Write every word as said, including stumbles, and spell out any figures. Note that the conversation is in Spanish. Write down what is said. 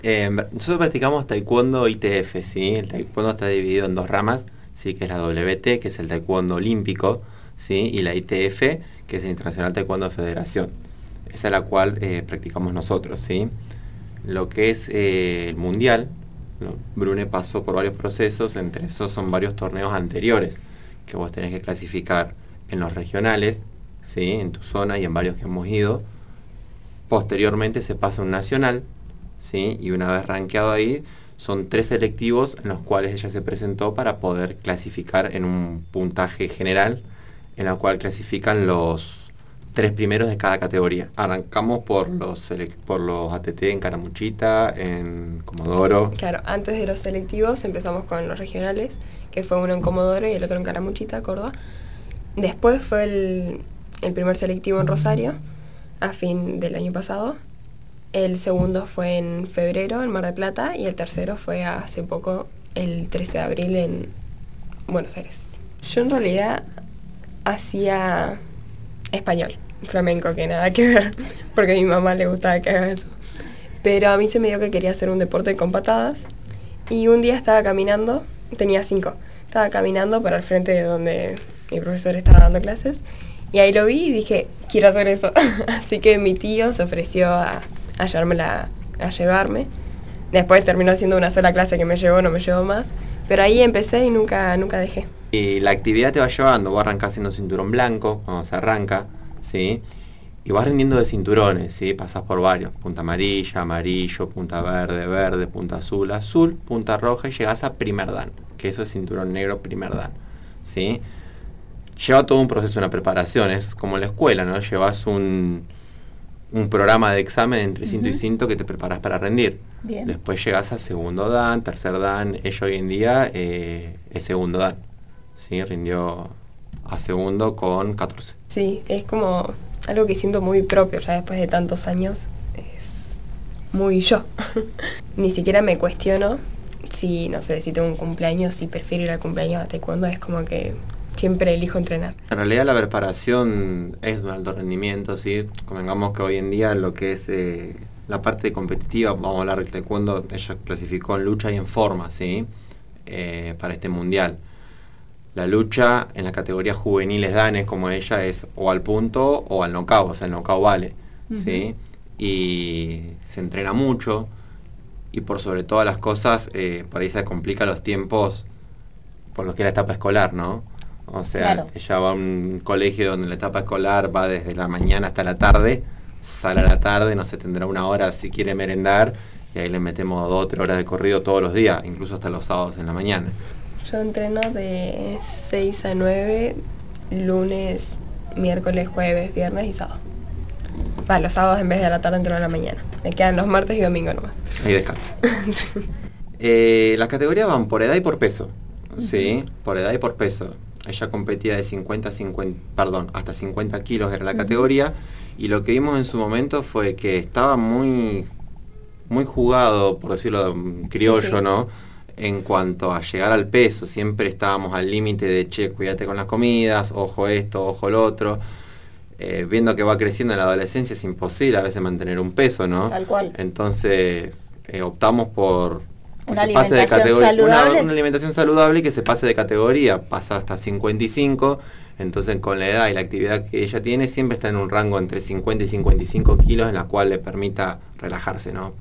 Eh, nosotros practicamos taekwondo I T F, ¿sí? El taekwondo está dividido en dos ramas, ¿sí? Que es la W T, que es el taekwondo olímpico, ¿sí? Y la I T F, que es el Internacional Taekwondo Federación. Esa es la cual eh, practicamos nosotros, ¿sí? Lo que es eh, el mundial, ¿no? Brune pasó por varios procesos, entre esos son varios torneos anteriores, que vos tenés que clasificar en los regionales, ¿sí? En tu zona y en varios que hemos ido. Posteriormente se pasa a un nacional, ¿sí? Y una vez rankeado ahí, son tres selectivos en los cuales ella se presentó para poder clasificar en un puntaje general, en la cual clasifican los tres primeros de cada categoría. Arrancamos por los por los A T T en Caramuchita, en Comodoro. Claro, antes de los selectivos empezamos con los regionales, que fue uno en Comodoro y el otro en Caramuchita, Córdoba. Después fue el, el primer selectivo en Rosario, a fin del año pasado. El segundo fue en febrero en Mar del Plata y el tercero fue hace poco, el trece de abril en Buenos Aires. Yo en realidad hacía español, flamenco, que nada que ver, porque a mi mamá le gustaba que haga eso. Pero a mí se me dio que quería hacer un deporte con patadas y un día estaba caminando, tenía cinco, estaba caminando por al frente de donde mi profesor estaba dando clases y ahí lo vi y dije, quiero hacer eso. Así que mi tío se ofreció a, a, llevármela, a llevarme. Después terminó siendo una sola clase que me llevó, no me llevó más. Pero ahí empecé y nunca, nunca dejé. Y la actividad te va llevando, vos arrancás haciendo cinturón blanco, cuando se arranca, ¿sí? Y vas rindiendo de cinturones, ¿sí? Pasás por varios, punta amarilla, amarillo, punta verde, verde, punta azul, azul, punta roja y llegás a primer dan, que eso es cinturón negro primer dan, ¿sí? Lleva todo un proceso, una preparación, es como la escuela, ¿no? Llevas un, un programa de examen entre cinto uh-huh. y cinto que te preparas para rendir. Bien. Después llegas a segundo dan, tercer dan, ella hoy en día eh, es segundo dan, ¿sí? Rindió a segundo con catorce. Sí, es como algo que siento muy propio ya después de tantos años, es muy yo. Ni siquiera me cuestiono si, no sé, si tengo un cumpleaños, si prefiero ir al cumpleaños de taekwondo, es como que siempre elijo entrenar. En realidad la preparación es de un alto rendimiento, ¿sí? Convengamos que hoy en día lo que es eh, la parte competitiva, vamos a hablar del taekwondo, ella clasificó en lucha y en forma, ¿sí? Eh, para este mundial. La lucha en las categorías juveniles danes como ella es o al punto o al knockout, o sea el knockout vale, uh-huh. ¿sí? Y se entrena mucho y por sobre todas las cosas eh, por ahí se complican los tiempos por lo que es la etapa escolar, ¿no? O sea, claro. Ella va a un colegio donde la etapa escolar va desde la mañana hasta la tarde, sale a la tarde, no se tendrá una hora si quiere merendar y ahí le metemos dos o tres horas de corrido todos los días, incluso hasta los sábados en la mañana. Yo entreno de seis a nueve, lunes, miércoles, jueves, viernes y sábado. Va, los sábados en vez de a la tarde entreno a la mañana. Me quedan los martes y domingos nomás. Ahí descanso. Sí. eh, las categorías van por edad y por peso. Uh-huh. Sí, por edad y por peso. Ella competía de cincuenta a cincuenta, perdón, hasta cincuenta kilos era la uh-huh. categoría. Y lo que vimos en su momento fue que estaba muy, muy jugado, por decirlo criollo, sí, sí. ¿no? En cuanto a llegar al peso, siempre estábamos al límite de, che, cuídate con las comidas, ojo esto, ojo lo otro. Eh, viendo que va creciendo en la adolescencia es imposible a veces mantener un peso, ¿no? Tal cual. Entonces eh, optamos por que una se pase de categoría, saludable. Una, una alimentación saludable y que se pase de categoría, pasa hasta cincuenta y cinco, entonces con la edad y la actividad que ella tiene siempre está en un rango entre cincuenta y cincuenta y cinco kilos en la cual le permita relajarse, ¿no?